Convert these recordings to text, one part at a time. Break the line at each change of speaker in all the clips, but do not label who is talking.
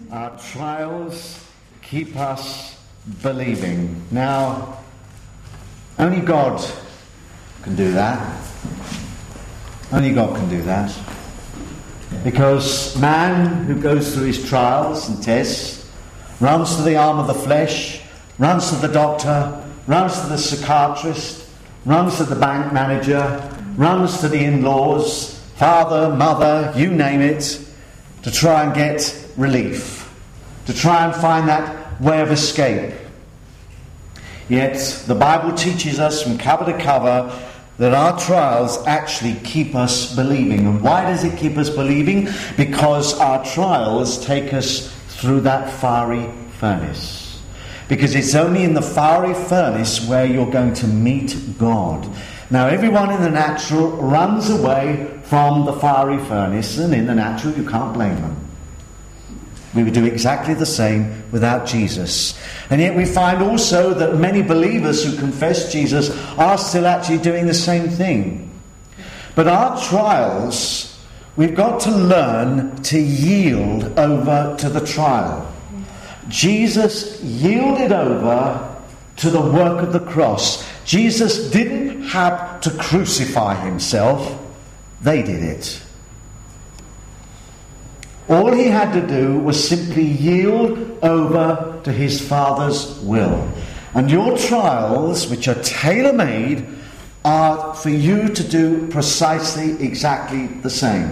Our trials keep us believing. Now, only God can do that. Only God can do that. Because man who goes through his trials and tests, runs to the arm of the flesh, runs to the doctor, runs to the psychiatrist, runs to the bank manager, runs to the in-laws, father, mother, you name it, to try and get relief, to try and find that way of escape. Yet the Bible teaches us from cover to cover that our trials actually keep us believing. And why does it keep us believing? Because our trials take us through that fiery furnace. Because it's only in the fiery furnace where you're going to meet God. Now, everyone in the natural runs away from the fiery furnace, and in the natural you can't blame them. We would do exactly the same without Jesus. And yet we find also that many believers who confess Jesus are still actually doing the same thing. But our trials, we've got to learn to yield over to the trial. Jesus yielded over to the work of the cross. Jesus didn't have to crucify himself. They did it. All he had to do was simply yield over to his Father's will. And your trials, which are tailor-made, are for you to do precisely exactly the same.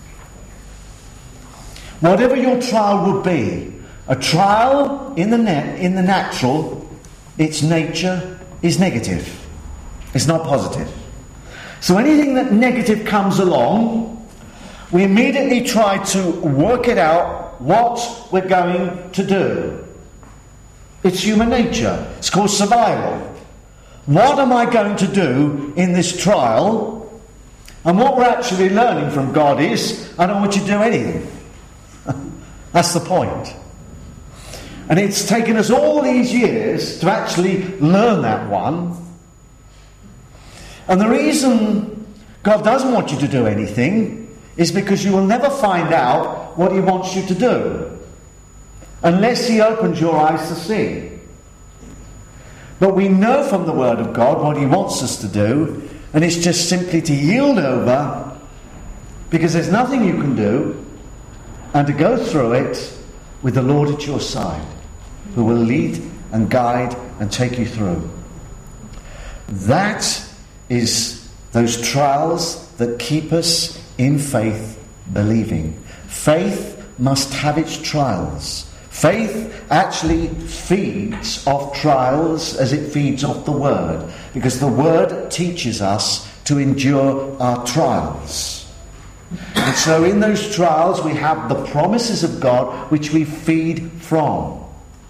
Whatever your trial would be, a trial in the natural, its nature is negative. It's not positive. So anything that negative comes along, we immediately try to work it out what we're going to do. It's human nature. It's called survival. What am I going to do in this trial? And what we're actually learning from God is, I don't want you to do anything. That's the point. And it's taken us all these years to actually learn that one. And the reason God doesn't want you to do anything is because you will never find out what he wants you to do unless he opens your eyes to see. But we know from the Word of God what he wants us to do, and it's just simply to yield over, because there's nothing you can do, and to go through it with the Lord at your side, who will lead and guide and take you through. That is those trials that keep us in faith believing. Faith must have its trials. Faith actually feeds off trials as it feeds off the Word, because the Word teaches us to endure our trials. And so in those trials we have the promises of God which we feed from.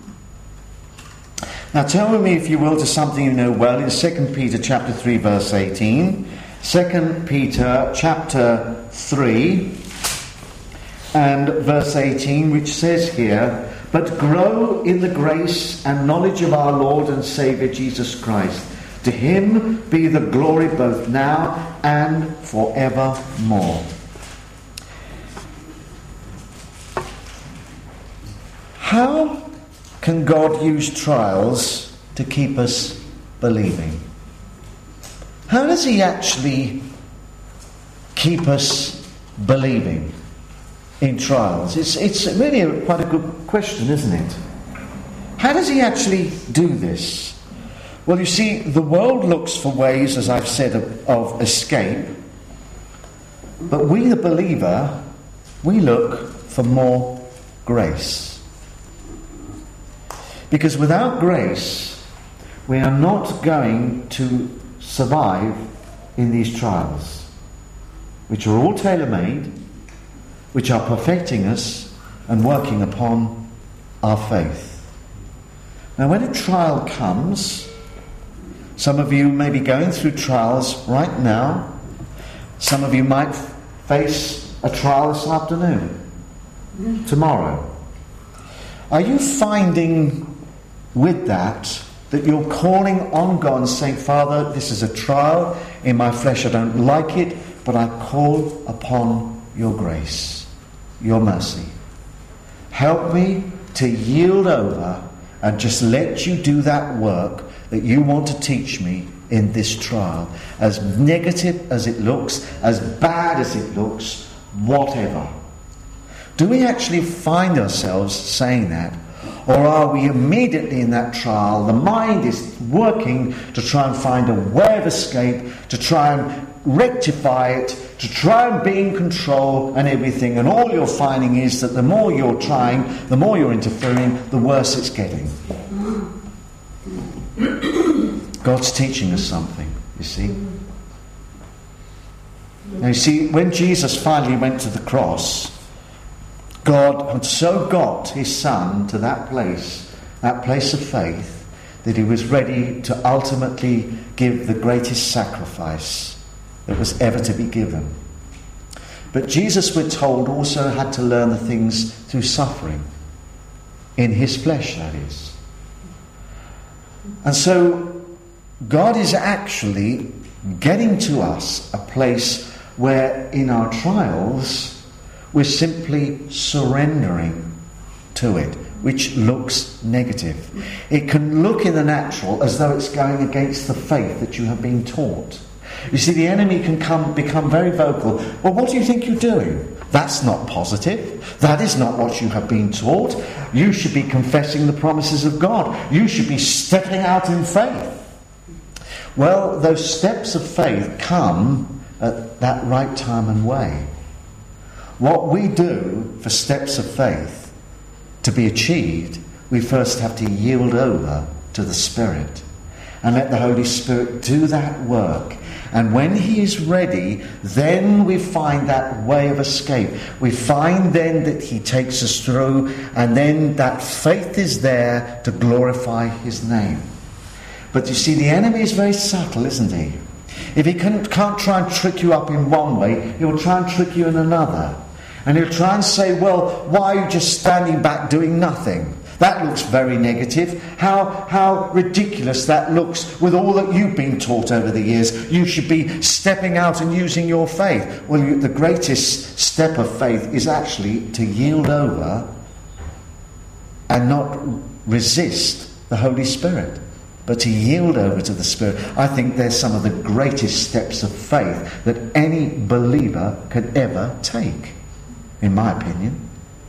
Now turn with me, if you will, to something you know well in 2 Peter chapter 3 verse 18. 2 Peter chapter 3 and verse 18, which says here, "But grow in the grace and knowledge of our Lord and Saviour Jesus Christ. To him be the glory both now and forevermore." How can God use trials to keep us believing? How does he actually keep us believing in trials? It's really quite a good question, isn't it? How does he actually do this? Well, you see, the world looks for ways, as I've said, of escape. But we, the believer, we look for more grace. Because without grace, we are not going to survive in these trials, which are all tailor-made, which are perfecting us and working upon our faith. Now, when a trial comes, some of you may be going through trials right now. Some of you might face a trial this afternoon, tomorrow. Are you finding with that you're calling on God and saying, "Father, this is a trial in my flesh. I don't like it, but I call upon your grace, your mercy." Help me to yield over and just let you do that work that you want to teach me in this trial. As negative as it looks, as bad as it looks, whatever. Do we actually find ourselves saying that? Or are we immediately in that trial, the mind is working to try and find a way of escape, to try and rectify it, to try and be in control and everything, and all you're finding is that the more you're trying, the more you're interfering, the worse it's getting. God's teaching us something, you see. Now you see, when Jesus finally went to the cross, God had so got his Son to that place of faith, that he was ready to ultimately give the greatest sacrifice that was ever to be given. But Jesus, we're told, also had to learn the things through suffering. In his flesh, that is. And so God is actually getting to us a place where in our trials we're simply surrendering to it, which looks negative. It can look in the natural as though it's going against the faith that you have been taught. You see, the enemy can become very vocal. Well, what do you think you're doing? That's not positive. That is not what you have been taught. You should be confessing the promises of God. You should be stepping out in faith. Well, those steps of faith come at that right time and way. What we do for steps of faith to be achieved, we first have to yield over to the Spirit and let the Holy Spirit do that work. And when he is ready, then we find that way of escape. We find then that he takes us through, and then that faith is there to glorify his name. But you see, the enemy is very subtle, isn't he? If he can't try and trick you up in one way, he'll try and trick you in another. And he'll try and say, well, why are you just standing back doing nothing? That looks very negative. How ridiculous that looks with all that you've been taught over the years. You should be stepping out and using your faith. Well, the greatest step of faith is actually to yield over and not resist the Holy Spirit, but to yield over to the Spirit. I think they're some of the greatest steps of faith that any believer could ever take, in my opinion.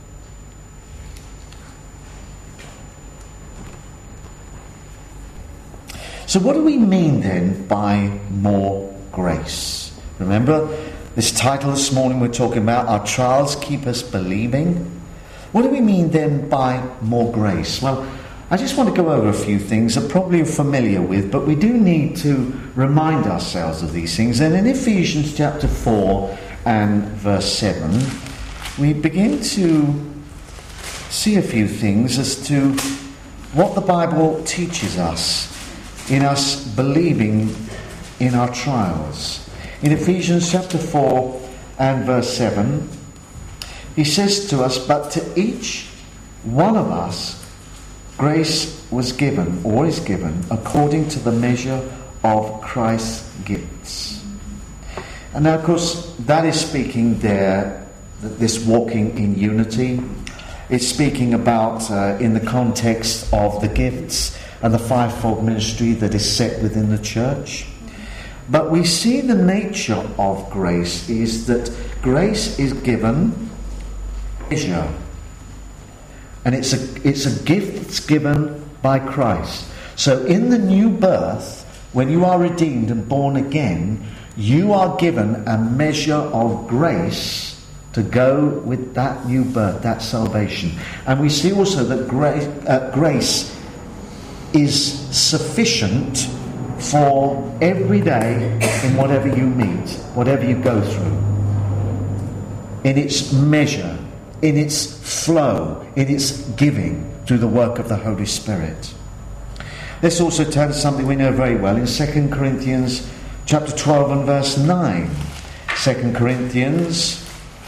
So what do we mean then by more grace? Remember, this title this morning we're talking about, our trials keep us believing. What do we mean then by more grace? Well, I just want to go over a few things that probably you're familiar with, but we do need to remind ourselves of these things. And in Ephesians chapter 4 and verse 7, we begin to see a few things as to what the Bible teaches us in us believing in our trials. In Ephesians chapter 4 and verse 7, he says to us, but to each one of us grace was given, or is given, according to the measure of Christ's gifts. And now, of course, that is speaking there, this walking in unity. It's speaking about, in the context of the gifts and the fivefold ministry that is set within the church. But we see the nature of grace is that grace is given measure. And it's a gift that's given by Christ. So in the new birth, when you are redeemed and born again, you are given a measure of grace to go with that new birth, that salvation. And we see also that grace is sufficient for every day in whatever you meet, whatever you go through. In its measure, in its flow, in its giving through the work of the Holy Spirit. Let's also turn to something we know very well in 2 Corinthians chapter 12 and verse 9. 2 Corinthians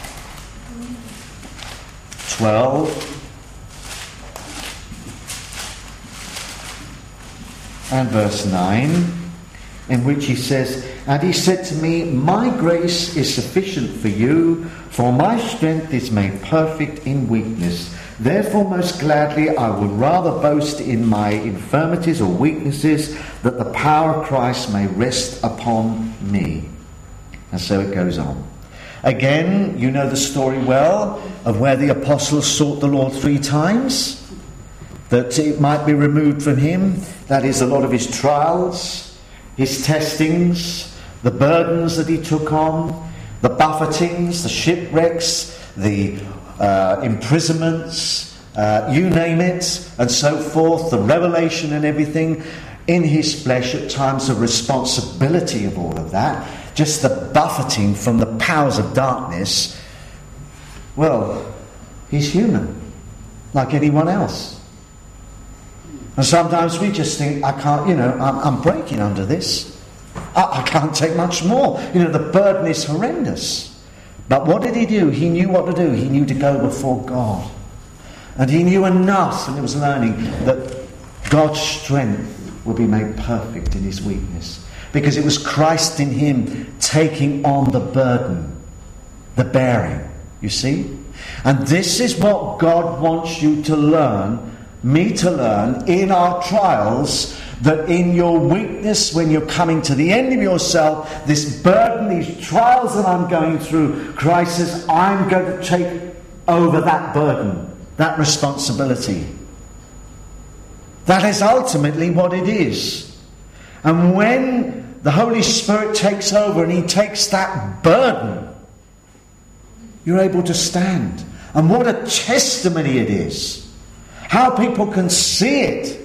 12 and verse 9. in which he says, "And he said to me, my grace is sufficient for you, for my strength is made perfect in weakness. Therefore most gladly I will rather boast in my infirmities or weaknesses, that the power of Christ may rest upon me." And so it goes on. Again, you know the story well of where the apostles sought the Lord 3 times, that it might be removed from him. That is, a lot of his trials, his testings, the burdens that he took on, the buffetings, the shipwrecks, the imprisonments, you name it, and so forth, the revelation and everything in his flesh, at times the responsibility of all of that, just the buffeting from the powers of darkness. Well, he's human, like anyone else. And sometimes we just think, I can't, I'm breaking under this. I can't take much more. The burden is horrendous. But what did he do? He knew what to do. He knew to go before God. And he knew enough, and he was learning, that God's strength would be made perfect in his weakness. Because it was Christ in him taking on the burden, the bearing, you see? And this is what God wants you to learn, me to learn, in our trials, that in your weakness, when you're coming to the end of yourself, this burden, these trials that I'm going through, Christ says, I'm going to take over that burden, that responsibility. That is ultimately what it is. And when the Holy Spirit takes over and he takes that burden, you're able to stand. And what a testimony it is. How people can see it.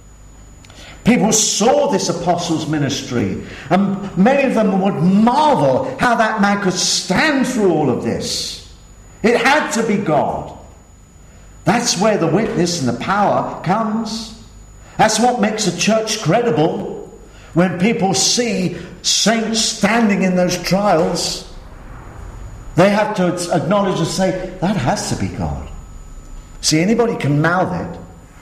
People saw this apostles' ministry, and many of them would marvel how that man could stand through all of this. It had to be God. That's where the witness and the power comes. That's what makes a church credible. When people see saints standing in those trials, they have to acknowledge and say, that has to be God. See, anybody can mouth it.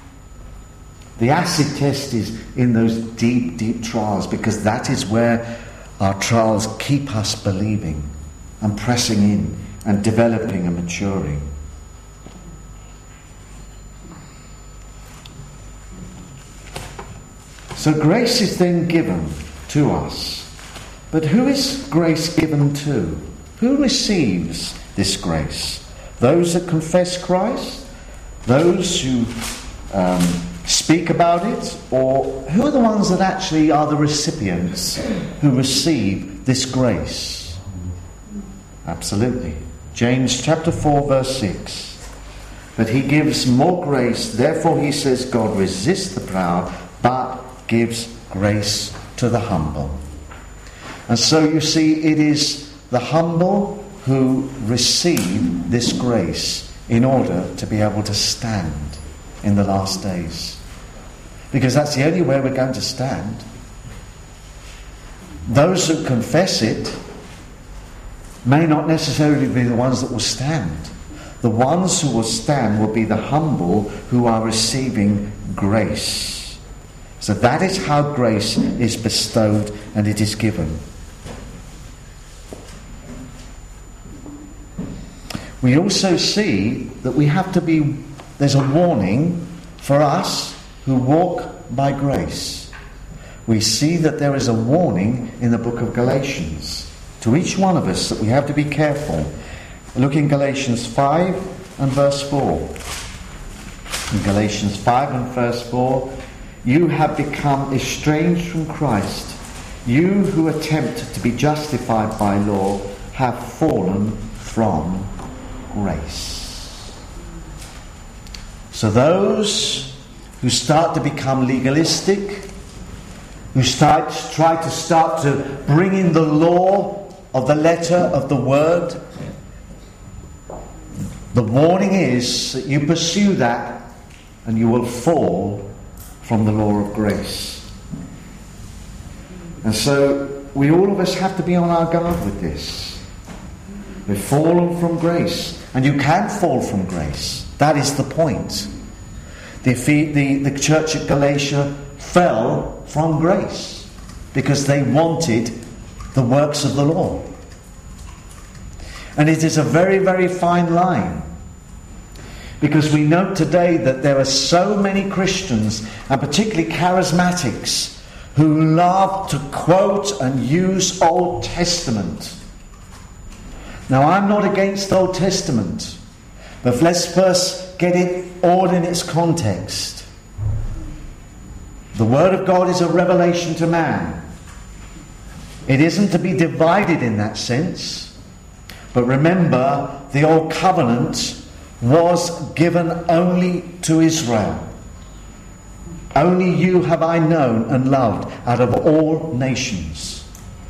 The acid test is in those deep, deep trials, because that is where our trials keep us believing and pressing in and developing and maturing. So grace is then given to us. But who is grace given to? Who receives this grace? Those that confess Christ? Those who speak about it? Or who are the ones that actually are the recipients who receive this grace? Absolutely. James chapter 4 verse 6. But he gives more grace. Therefore he says, God resists the proud, but gives grace to the humble. And so you see, it is the humble who receive this grace in order to be able to stand in the last days. Because that's the only way we're going to stand. Those who confess it may not necessarily be the ones that will stand. The ones who will stand will be the humble who are receiving grace. So that is how grace is bestowed and it is given. We also see that we have to be, there's a warning for us who walk by grace. We see that there is a warning in the book of Galatians to each one of us that we have to be careful. Look in Galatians 5 and verse 4. In Galatians 5 and verse 4, you have become estranged from Christ. You who attempt to be justified by law have fallen from grace. So those who start to become legalistic, who try to bring in the law of the letter of the word, the warning is that you pursue that and you will fall from the law of grace. And so we all of us have to be on our guard with this. We've fallen from grace. And you can fall from grace. That is the point. The church at Galatia fell from grace. because they wanted the works of the law. And it is a very, very fine line, because we note today that there are so many Christians, and particularly charismatics, who love to quote and use Old Testament. Now, I'm not against the Old Testament, but let's first get it all in its context. The Word of God is a revelation to man. It isn't to be divided in that sense. But remember, the Old Covenant was given only to Israel. Only you have I known and loved out of all nations.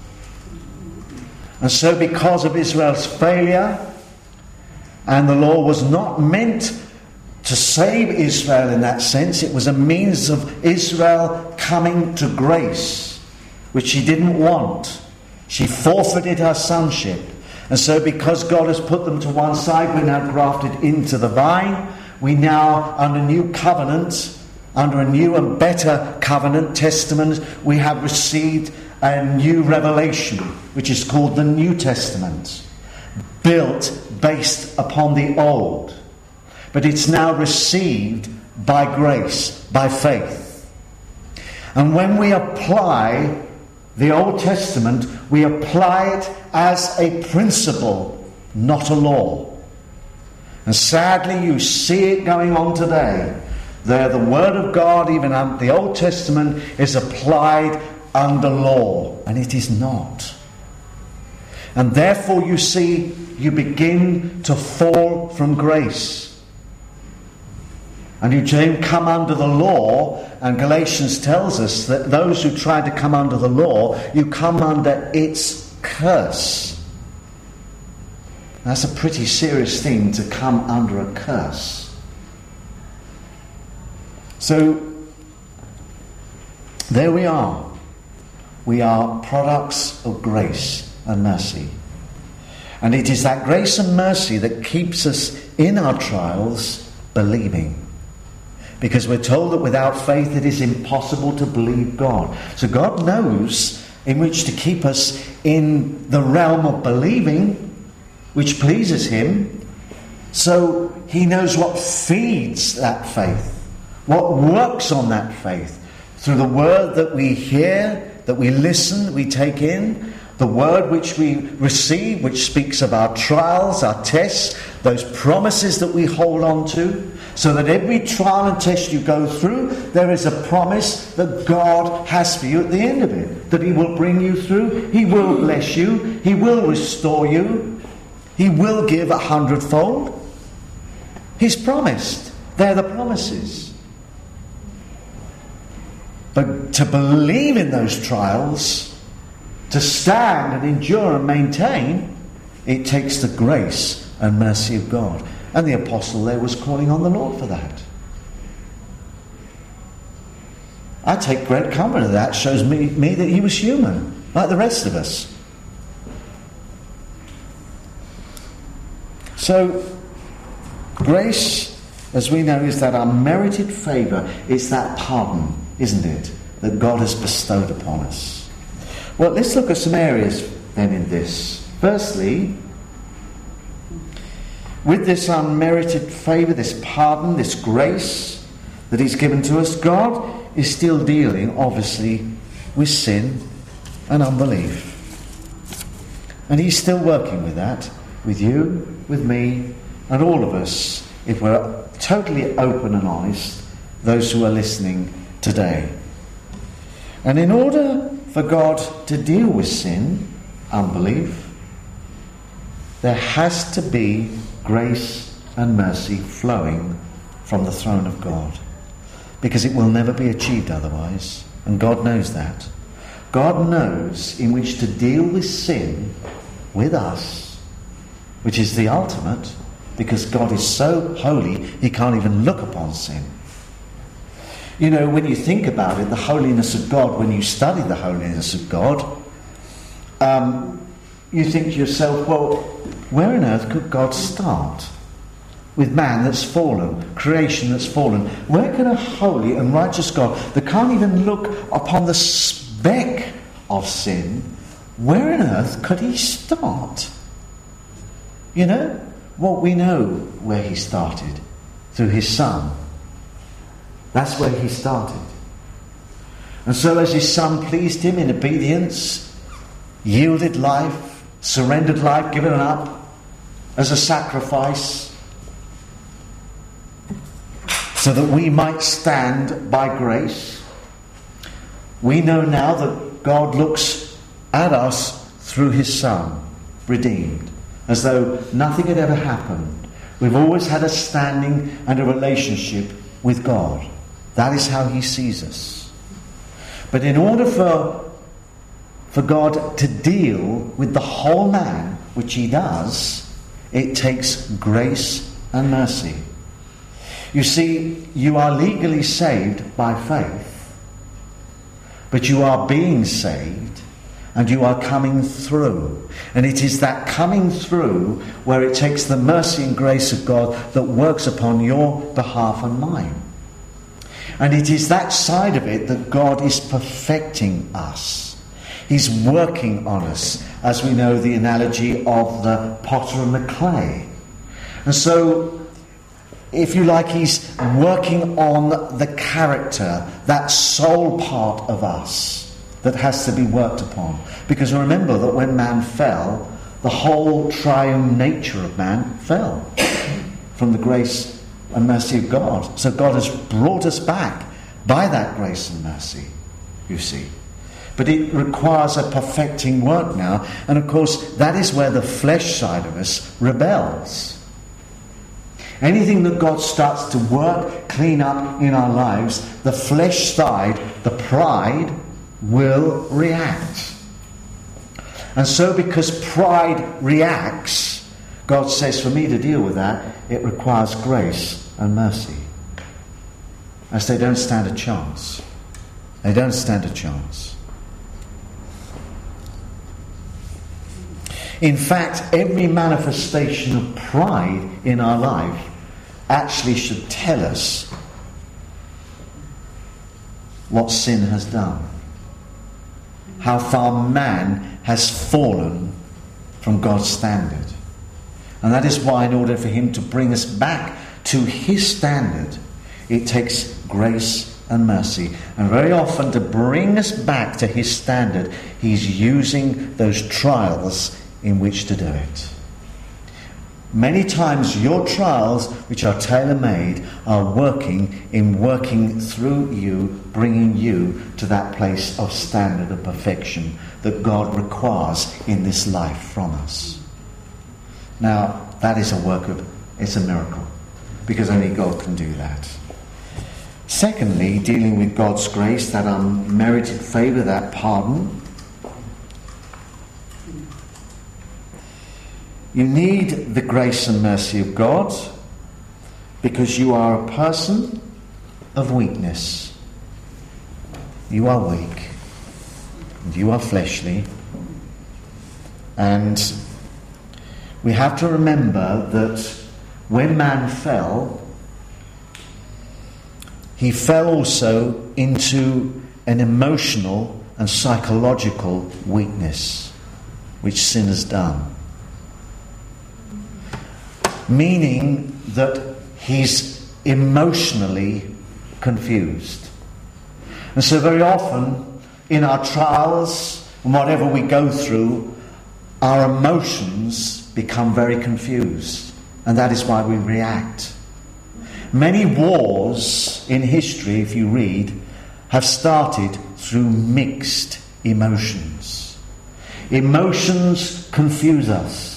And so because of Israel's failure, and the law was not meant to save Israel in that sense, it was a means of Israel coming to grace, which she didn't want. She forfeited her sonship. And so because God has put them to one side, we're now grafted into the vine. We now, under new covenant, under a new and better covenant, testament, we have received a new revelation, which is called the New Testament, built based upon the old. But it's now received by grace, by faith. And when we apply the Old Testament, we apply it as a principle, not a law. And sadly, you see it going on today. There, the Word of God, even the Old Testament, is applied under law, and it is not. And therefore, you see, you begin to fall from grace. And you then come under the law, and Galatians tells us that those who try to come under the law, you come under its curse. That's a pretty serious thing, to come under a curse. So, there we are. We are products of grace and mercy. And it is that grace and mercy that keeps us in our trials believing. Because we're told that without faith it is impossible to believe God. So God knows in which to keep us in the realm of believing, which pleases Him. So He knows what feeds that faith, what works on that faith, through the word that we hear, that we listen, we take in, the word which we receive, which speaks of our trials, our tests, those promises that we hold on to, so that every trial and test you go through, there is a promise that God has for you at the end of it, that He will bring you through, He will bless you, He will restore you, He will give 100-fold. He's promised. They're the promises. But to believe in those trials, to stand and endure and maintain, it takes the grace and mercy of God. And the apostle there was calling on the Lord for that. I take great comfort in that. It shows me that he was human, like the rest of us. So, grace, as we know, is that unmerited favour. It's that pardon, isn't it, that God has bestowed upon us. Well, let's look at some areas then in this. Firstly, with this unmerited favour, this pardon, this grace that He's given to us, God is still dealing, obviously, with sin and unbelief. And He's still working with that, with you, with me, and all of us, if we're totally open and honest, those who are listening today. And in order for God to deal with sin, unbelief, there has to be grace and mercy flowing from the throne of God, because it will never be achieved otherwise, and God knows that. God knows in which to deal with sin with us, which is the ultimate, because God is so holy He can't even look upon sin. You know, when you think about it, the holiness of God, when you study the holiness of God, you think to yourself, well, where on earth could God start? With man that's fallen, creation that's fallen. Where can a holy and righteous God that can't even look upon the speck of sin, where on earth could he start? You know? Well, we know where he started. Through his Son. That's where he started. And so as his Son pleased him in obedience, yielded life, surrendered life, given it up as a sacrifice, so that we might stand by grace, we know now that God looks at us through his Son, redeemed, as though nothing had ever happened. We've always had a standing and a relationship with God. That is how he sees us. But in order for God to deal with the whole man, which he does, it takes grace and mercy. You see, you are legally saved by faith, but you are being saved and you are coming through. And it is that coming through where it takes the mercy and grace of God that works upon your behalf and mine. And it is that side of it that God is perfecting us. He's working on us, as we know the analogy of the potter and the clay. And so, if you like, he's working on the character, that soul part of us that has to be worked upon. Because remember that when man fell, the whole triune nature of man fell from the grace and mercy of God. So God has brought us back by that grace and mercy, you see. But it requires a perfecting work now. And of course, that is where the flesh side of us rebels. Anything that God starts to work, clean up in our lives, the flesh side, the pride, will react. And so because pride reacts, God says, for me to deal with that, it requires grace and mercy. As they don't stand a chance. They don't stand a chance. In fact, every manifestation of pride in our life actually should tell us what sin has done. How far man has fallen from God's standard. And that is why in order for him to bring us back to his standard, it takes grace and mercy. And very often to bring us back to his standard, he's using those trials in which to do it. Many times your trials, which are tailor-made, are working through you, bringing you to that place of standard of perfection that God requires in this life from us. Now, that is it's a miracle, because only God can do that. Secondly, dealing with God's grace, that unmerited favour, that pardon. You need the grace and mercy of God because you are a person of weakness. You are weak. And you are fleshly. And we have to remember that when man fell, he fell also into an emotional and psychological weakness, which sin has done. Meaning that he's emotionally confused. And so very often in our trials and whatever we go through, our emotions become very confused. And that is why we react. Many wars in history, if you read, have started through mixed emotions. Emotions confuse us.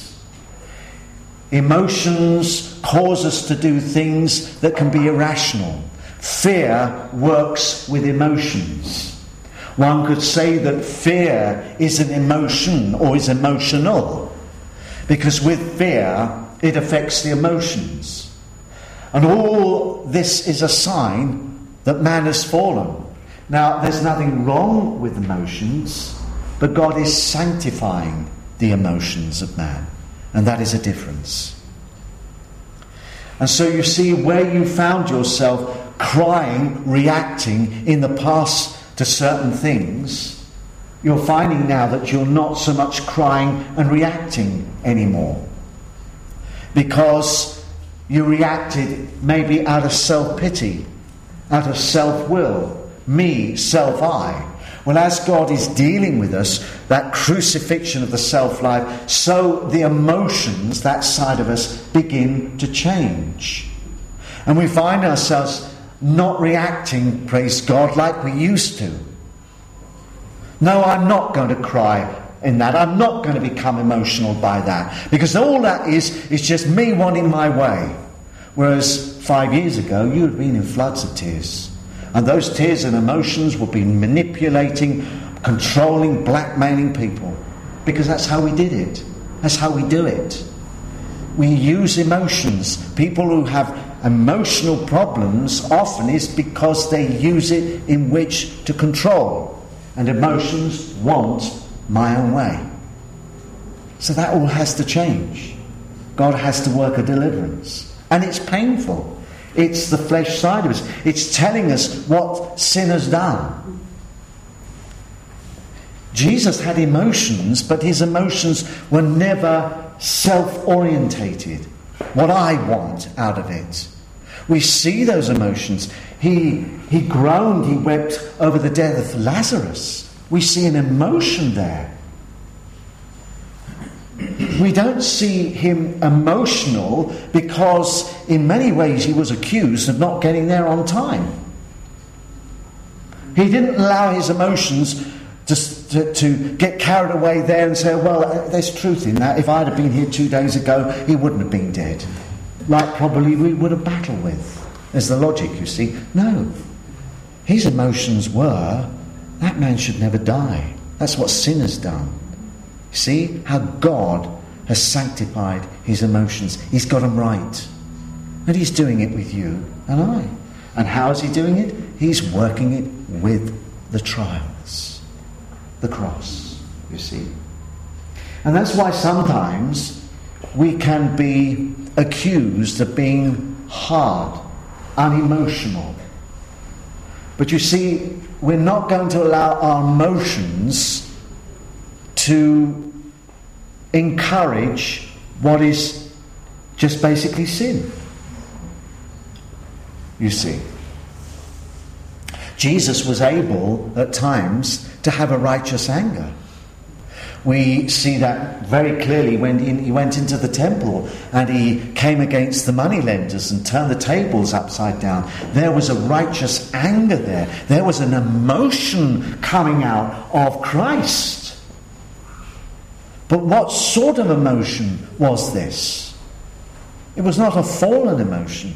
Emotions cause us to do things that can be irrational. Fear works with emotions. One could say that fear is an emotion or is emotional, because with fear it affects the emotions. And all this is a sign that man has fallen. Now, there's nothing wrong with emotions, but God is sanctifying the emotions of man. And that is a difference. And so you see, where you found yourself crying, reacting in the past to certain things, you're finding now that you're not so much crying and reacting anymore. Because you reacted maybe out of self-pity, out of self-will, me, self-I. Well, as God is dealing with us, that crucifixion of the self-life, so the emotions, that side of us, begin to change. And we find ourselves not reacting, praise God, like we used to. No, I'm not going to cry in that. I'm not going to become emotional by that. Because all that is just me wanting my way. Whereas 5 years ago, you had been in floods of tears. And those tears and emotions would be manipulating, controlling, blackmailing people. Because that's how we did it. That's how we do it. We use emotions. People who have emotional problems often is because they use it in which to control. And emotions want my own way. So that all has to change. God has to work a deliverance. And it's painful. It's the flesh side of us. It's telling us what sin has done. Jesus had emotions, but his emotions were never self-orientated. What I want out of it. We see those emotions. He groaned, he wept over the death of Lazarus. We see an emotion there. We don't see him emotional because in many ways he was accused of not getting there on time. He didn't allow his emotions to get carried away there and say, well, there's truth in that. If I'd have been here 2 days ago, he wouldn't have been dead. Like probably we would have battled with. There's the logic, you see. No. His emotions were, that man should never die. That's what sin has done. See how God has sanctified his emotions. He's got them right. And he's doing it with you and I. And how is he doing it? He's working it with the trials. The cross, you see. And that's why sometimes we can be accused of being hard, unemotional. But you see, we're not going to allow our emotions to encourage what is just basically sin. You see. Jesus was able at times to have a righteous anger. We see that very clearly when he went into the temple and he came against the moneylenders and turned the tables upside down. There was a righteous anger there. There was an emotion coming out of Christ. But what sort of emotion was this? It was not a fallen emotion.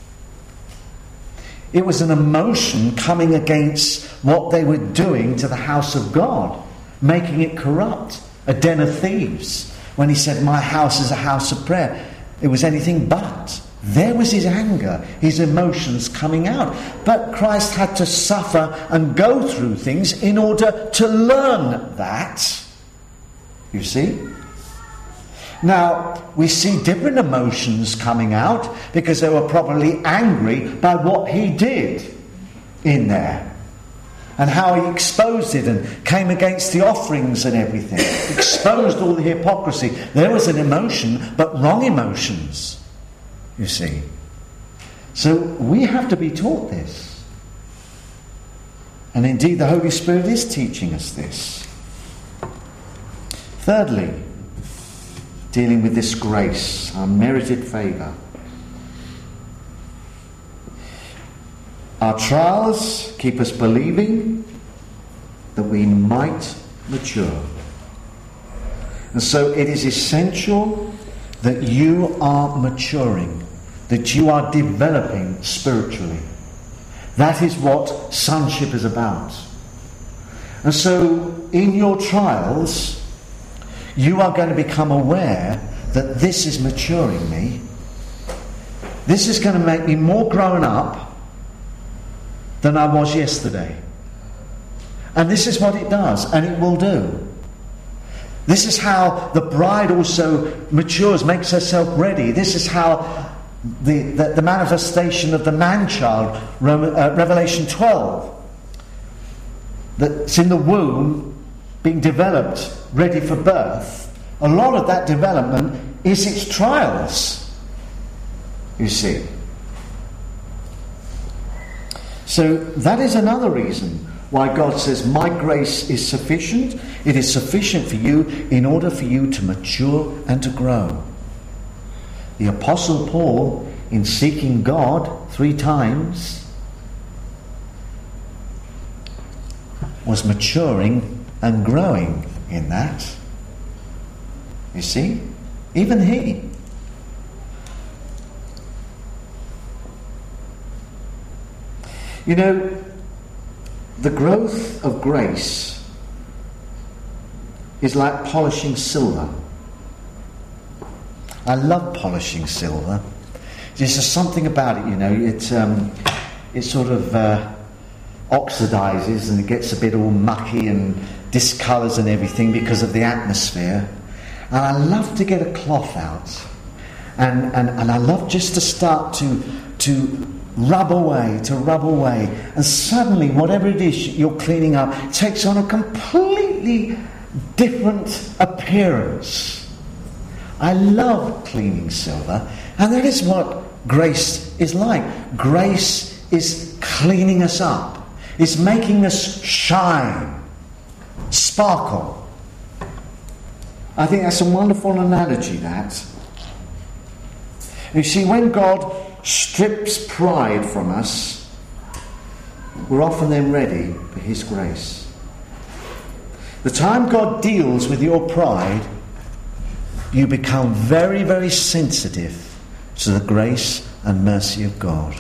It was an emotion coming against what they were doing to the house of God, making it corrupt, a den of thieves. When he said, my house is a house of prayer, it was anything but. There was his anger, his emotions coming out. But Christ had to suffer and go through things in order to learn that. You see? Now, we see different emotions coming out because they were probably angry by what he did in there. And how he exposed it and came against the offerings and everything. Exposed all the hypocrisy. There was an emotion, but wrong emotions, you see. So we have to be taught this. And indeed the Holy Spirit is teaching us this. Thirdly, dealing with this grace, unmerited favour. Our trials keep us believing that we might mature. And so it is essential that you are maturing, that you are developing spiritually. That is what sonship is about. And so in your trials, you are going to become aware that this is maturing me. This is going to make me more grown up than I was yesterday. And this is what it does, and it will do. This is how the bride also matures, makes herself ready. This is how the manifestation of the man-child, Revelation 12, that's in the womb, being developed, ready for birth, a lot of that development is its trials, you see. So that is another reason why God says, my grace is sufficient. It is sufficient for you in order for you to mature and to grow. The Apostle Paul, in seeking God 3 times, was maturing and growing in that. You see? Even he. You know, the growth of grace is like polishing silver. I love polishing silver. There's just something about it, you know. It sort of oxidizes and it gets a bit all mucky and discolours and everything because of the atmosphere. And I love to get a cloth out, and I love just to start to rub away, and suddenly whatever it is you're cleaning up takes on a completely different appearance. I love cleaning silver, and that is what grace is like. Grace is cleaning us up. It's making us shine, sparkle. I think that's a wonderful analogy, that. You see, when God strips pride from us, we're often then ready for His grace. The time God deals with your pride, you become very, very sensitive to the grace and mercy of God.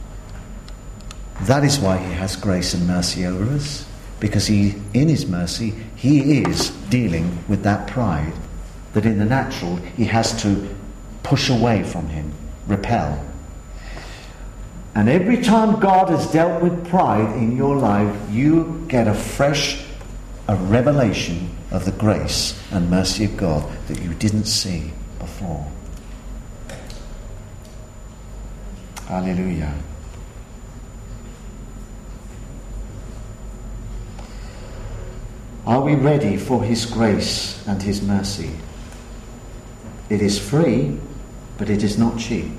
That is why He has grace and mercy over us, because in His mercy, He is dealing with that pride that in the natural He has to push away from Him, repel. And every time God has dealt with pride in your life, you get a revelation of the grace and mercy of God that you didn't see before. Hallelujah. Are we ready for His grace and His mercy? It is free, but it is not cheap.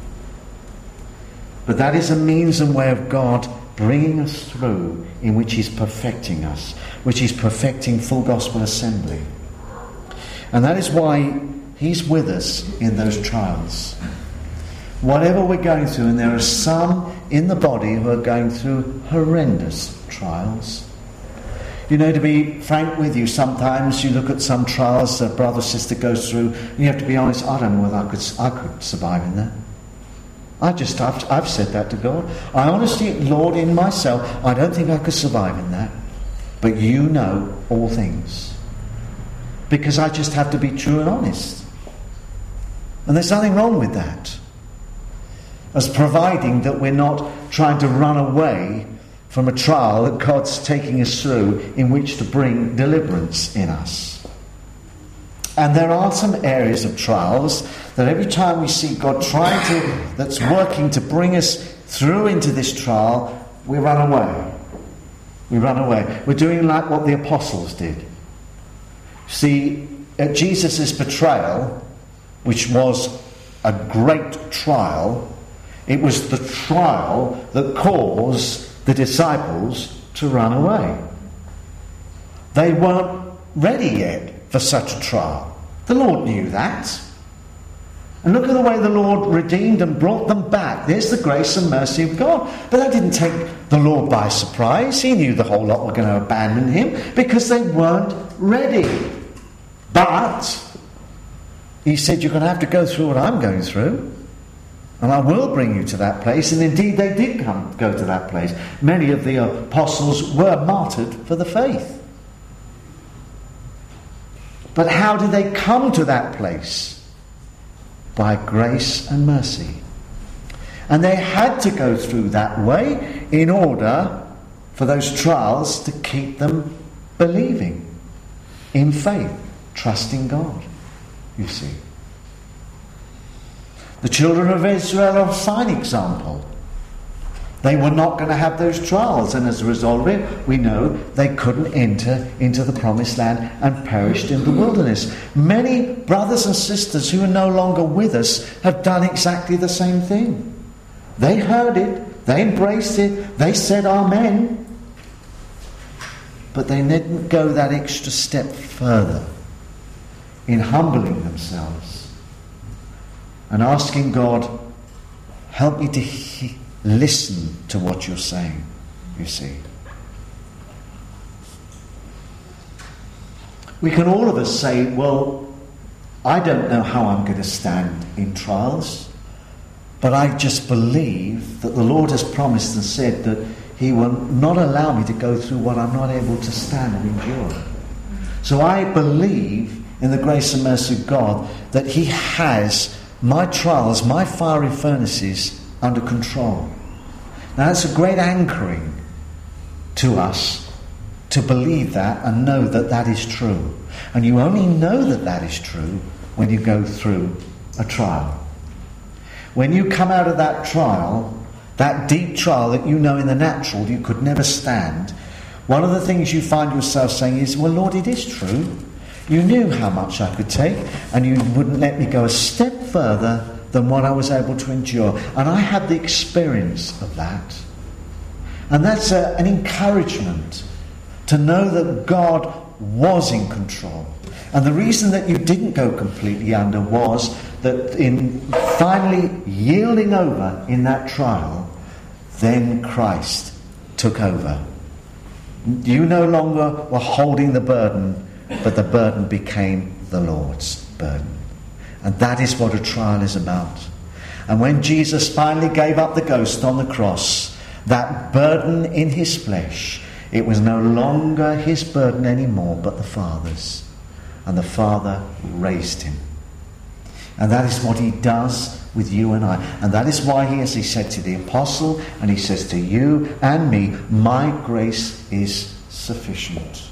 But that is a means and way of God bringing us through, in which He's perfecting us, which He's perfecting Full Gospel Assembly. And that is why He's with us in those trials. Whatever we're going through, and there are some in the body who are going through horrendous trials. You know, to be frank with you, sometimes you look at some trials a brother or sister goes through, and you have to be honest, I don't know whether I could survive in that. I've said that to God. I honestly, Lord, in myself, I don't think I could survive in that. But you know all things. Because I just have to be true and honest. And there's nothing wrong with that. As providing that we're not trying to run away from a trial that God's taking us through in which to bring deliverance in us. And there are some areas of trials that every time we see God that's working to bring us through into this trial, we run away. We run away. We're doing like what the apostles did. See, at Jesus' betrayal, which was a great trial, it was the trial that caused the disciples to run away. They weren't ready yet for such a trial. The Lord knew that. And look at the way the Lord redeemed and brought them back. There's the grace and mercy of God. But that didn't take the Lord by surprise. He knew the whole lot were going to abandon Him because they weren't ready. But He said, you're going to have to go through what I'm going through. And I will bring you to that place. And indeed they did go to that place. Many of the apostles were martyred for the faith. But how did they come to that place? By grace and mercy. And they had to go through that way in order for those trials to keep them believing in faith, trusting God, you see. The children of Israel are a fine example. They were not going to have those trials, and as a result of it, we know they couldn't enter into the promised land and perished in the wilderness. Many brothers and sisters who are no longer with us have done exactly the same thing. They heard it, they embraced it, they said amen, but they didn't go that extra step further in humbling themselves and asking God, help me to listen to what you're saying, you see. We can all of us say, well, I don't know how I'm going to stand in trials, but I just believe that the Lord has promised and said that he will not allow me to go through what I'm not able to stand and endure. So I believe in the grace and mercy of God that he has my trials, my fiery furnaces under control. Now that's a great anchoring to us to believe that and know that that is true. And you only know that that is true when you go through a trial. When you come out of that trial, that deep trial that you know in the natural you could never stand, one of the things you find yourself saying is, well, Lord, it is true. You knew how much I could take, and you wouldn't let me go a step further than what I was able to endure. And I had the experience of that. And that's an encouragement to know that God was in control. And the reason that you didn't go completely under was that in finally yielding over in that trial, then Christ took over. You no longer were holding the burden, but the burden became the Lord's burden. And that is what a trial is about. And when Jesus finally gave up the ghost on the cross, that burden in his flesh, it was no longer his burden anymore, but the Father's. And the Father raised him. And that is what he does with you and I. And that is why he, as he said to the apostle, and he says to you and me, my grace is sufficient.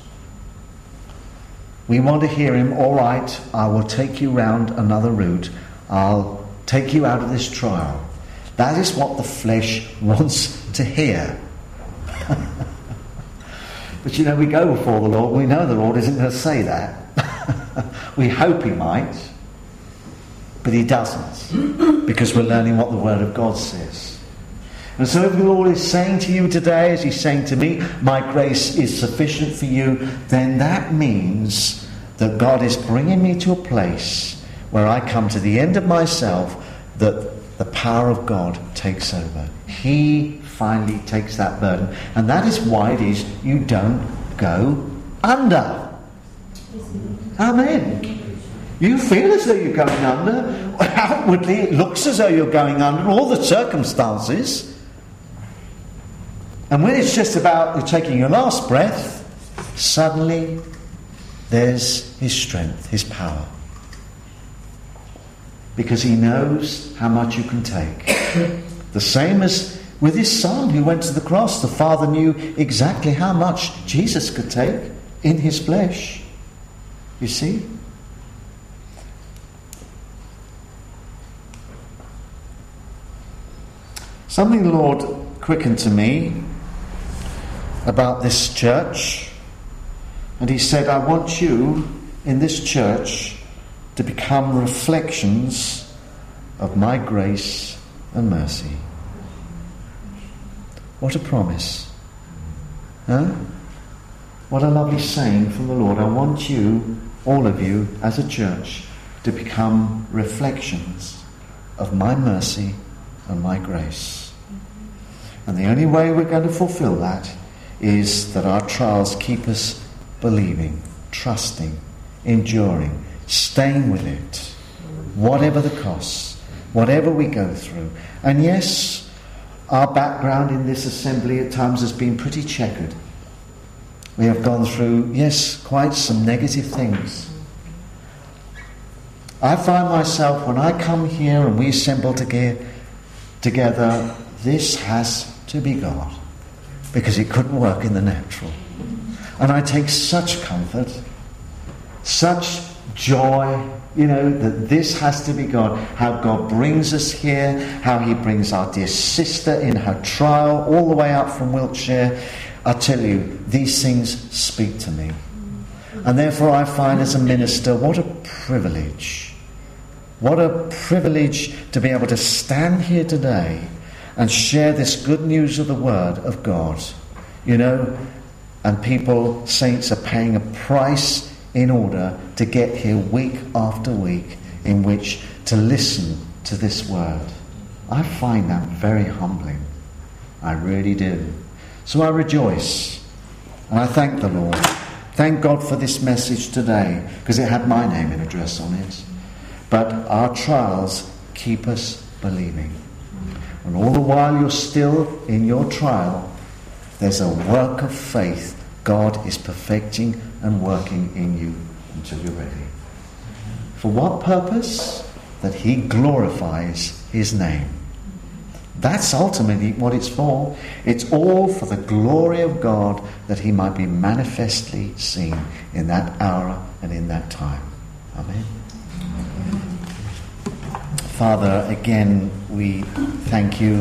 We want to hear him, all right, I will take you round another route. I'll take you out of this trial. That is what the flesh wants to hear. But you know, we go before the Lord. We know the Lord isn't going to say that. We hope he might. But he doesn't. Because we're learning what the Word of God says. And so if the Lord is saying to you today, as he's saying to me, my grace is sufficient for you, then that means that God is bringing me to a place where I come to the end of myself, that the power of God takes over. He finally takes that burden. And that is why it is you don't go under. Amen. You feel as though you're going under. Outwardly it looks as though you're going under all the circumstances. And when it's just about you taking your last breath, suddenly there's his strength, his power. Because he knows how much you can take. The same as with his son who went to the cross. The Father knew exactly how much Jesus could take in his flesh. You see? Something the Lord quickened to me about this church, and he said, I want you in this church to become reflections of my grace and mercy. What a promise. Huh? What a lovely saying from the Lord. I want you, all of you, as a church, to become reflections of my mercy and my grace. And the only way we're going to fulfill that is that our trials keep us believing, trusting, enduring, staying with it, whatever the costs, whatever we go through. And yes, our background in this assembly at times has been pretty checkered. We have gone through, yes, quite some negative things. I find myself, when I come here and we assemble together, this has to be God, because it couldn't work in the natural. And I take such comfort, such joy, that this has to be God. How God brings us here, how he brings our dear sister in her trial all the way up from Wiltshire. I tell you, these things speak to me. And therefore I find as a minister, what a privilege. What a privilege to be able to stand here today and share this good news of the Word of God. And people, saints, are paying a price in order to get here week after week in which to listen to this Word. I find that very humbling. I really do. So I rejoice and I thank the Lord. Thank God for this message today, because it had my name and address on it. But our trials keep us believing. And all the while you're still in your trial, there's a work of faith God is perfecting and working in you until you're ready. For what purpose? That he glorifies his name. That's ultimately what it's for. It's all for the glory of God, that he might be manifestly seen in that hour and in that time. Amen. Father, again, we thank you.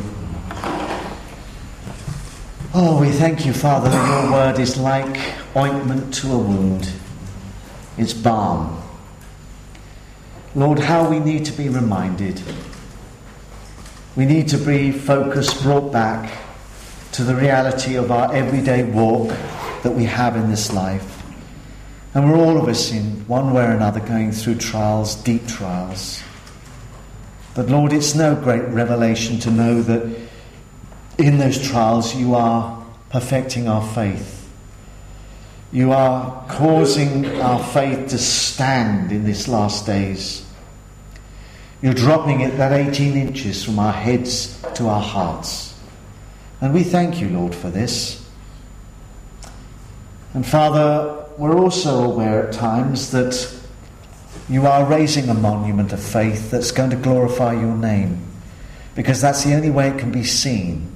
Oh, we thank you, Father, that your word is like ointment to a wound. It's balm. Lord, how we need to be reminded. We need to be focused, brought back to the reality of our everyday walk that we have in this life. And we're all of us in one way or another going through trials, deep trials. But Lord, it's no great revelation to know that in those trials you are perfecting our faith. You are causing our faith to stand in these last days. You're dropping it that 18 inches from our heads to our hearts. And we thank you, Lord, for this. And Father, we're also aware at times that you are raising a monument of faith that's going to glorify your name, because that's the only way it can be seen.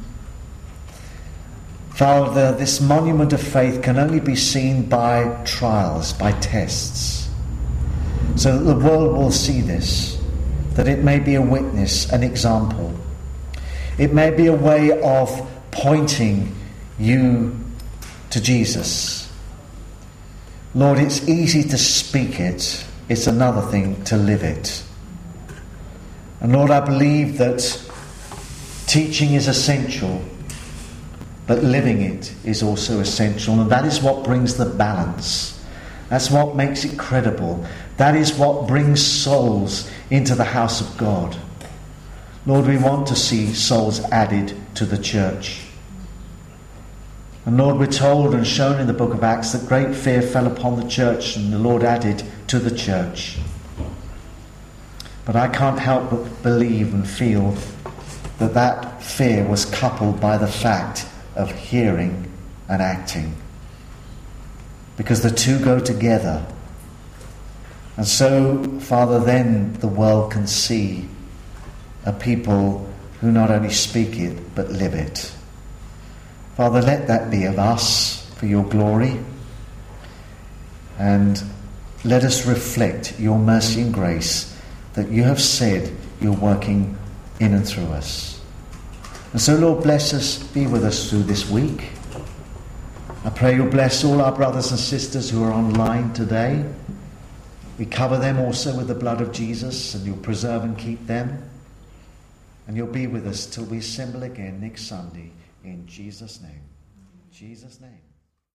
Father, this monument of faith can only be seen by trials, by tests, so that the world will see this, that it may be a witness, an example. It may be a way of pointing you to Jesus. Lord, it's easy to speak it. It's another thing to live it. And Lord, I believe that teaching is essential, but living it is also essential. And that is what brings the balance. That's what makes it credible. That is what brings souls into the house of God. Lord, we want to see souls added to the church. And Lord, we're told and shown in the book of Acts that great fear fell upon the church, and the Lord added to the church. But I can't help but believe and feel that that fear was coupled by the fact of hearing and acting, because the two go together. And so, Father, then the world can see a people who not only speak it but live it. Father, let that be of us for your glory, and let us reflect your mercy and grace that you have said you're working in and through us. And so, Lord, bless us, be with us through this week. I pray you'll bless all our brothers and sisters who are online today. We cover them also with the blood of Jesus, and you'll preserve and keep them. And you'll be with us till we assemble again next Sunday. In Jesus' name. Jesus' name.